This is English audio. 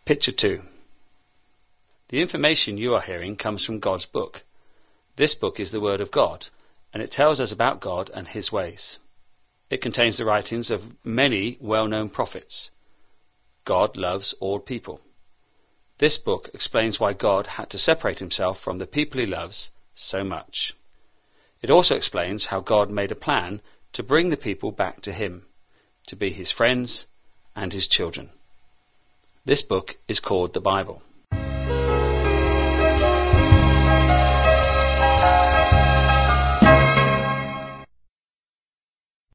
Picture 2. The information you are hearing comes from God's book. This book is the Word of God, and it tells us about God and His ways. It contains the writings of many well-known prophets. God loves all people. This book explains why God had to separate Himself from the people He loves so much. It also explains how God made a plan to bring the people back to Him, to be His friends and His children. This book is called the Bible.